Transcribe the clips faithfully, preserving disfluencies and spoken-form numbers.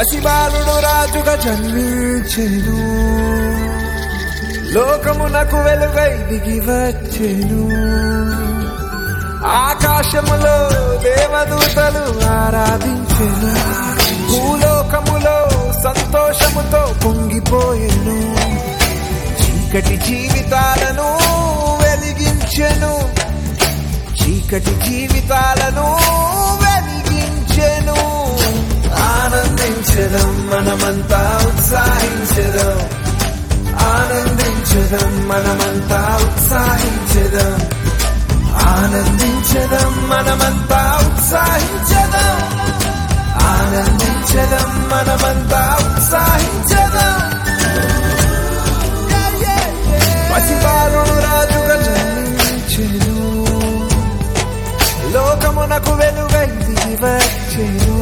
పసిబాలుడు రాజుగా జన్మించెను, లోకమునకు వెలుగై దిగి వచ్చెను. ఆకాశములో దేవదూతలు ఆరాధించెను, భూలోకములో సంతోషముతో పొంగిపోయెను. చీకటి జీవితాలను వెలిగించెను, చీకటి జీవితాలను వెలిగించెను. ఆనందించడం మనమంతా ఉత్సాహించడం, ఆనందించడం మనమంతా ఉత్సాహించడం, ఆనందించడం మనమంతా ఉత్సాహించడం, ఆనందించడం మనమంతా ఉత్సాహించడం. పసిబాలుడు రాజుగా జన్మించెను, లోకమునకు వెలుగై దిగి వచ్చెను.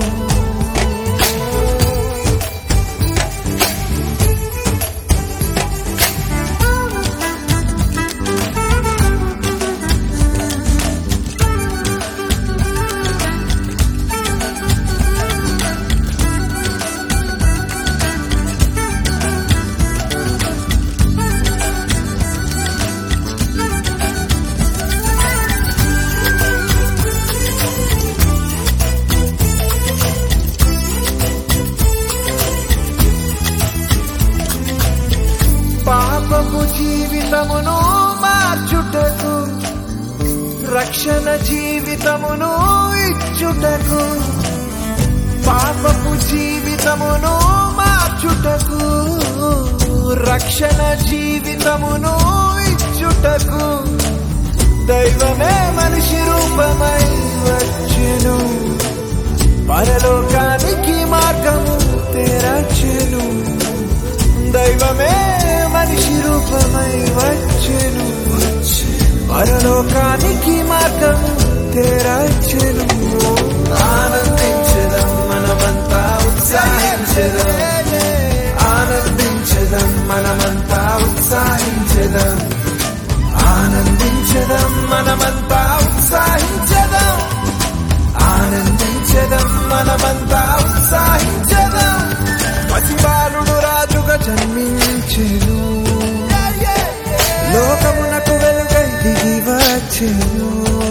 పాపపు జీవితమును మార్చుటకు, రక్షణ జీవితమును ఇచ్చుటకు, పాపపు జీవితమును మార్చుటకు, రక్షణ జీవితమును ఇచ్చుటకు, దైవమే మనిషి రూపమై వచ్చెను, పరలోకానికి మార్గము తెరచెను. దైవమే మనిషి రూపమై వచ్చెను, పరలోకానికి మార్గము తెరచెను. ఆనందించడం మనమంతా ఉత్సాహించడం, ఆనందించడం మనమంతా ఉత్సాహించడం, ఆనందించడం మనమంతా ఉత్సాహించడం, ఆనందించడం మనమంతా ఉత్సాహించడం. పసిబాలుడు రాజుగా జన్మించెను, లోకమునకు వెలుగై దిగి వచ్చెను.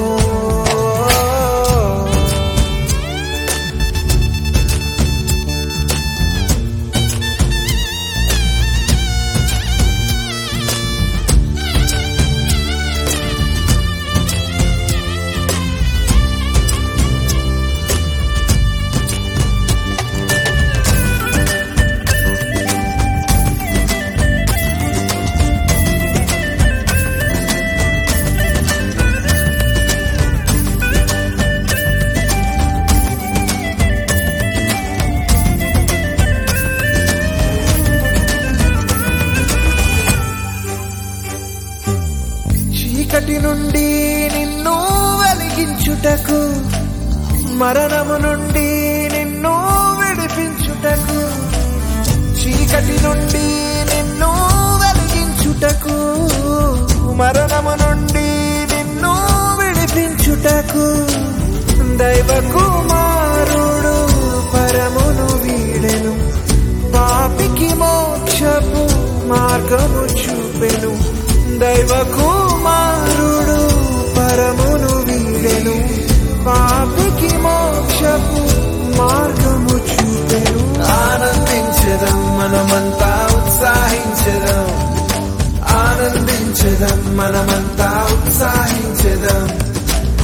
చీకటి నుండి నిన్ను వెలిగించుటకు, మరణము నుండి నిన్ను విడిపించుటకు, చీకటి నుండి నిన్ను వెలిగించుటకు, మరణము నుండి నిన్ను విడిపించుటకు, దైవ కుమారుడు పరమును వీడెను, పాపికి మోక్షపు మార్గము చూపెను. దైవ కుమారుడు పరమును వీడెను, పాపికి మోక్షపు మార్గము చూపెను. ఆనందించడం మనమంతా ఉత్సాహించడం, ఆనందించడం మనమంతా ఉత్సాహించడం,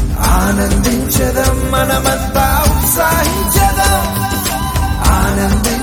ఆనందించడం మనమంతా ఉత్సాహించడం, ఆనంది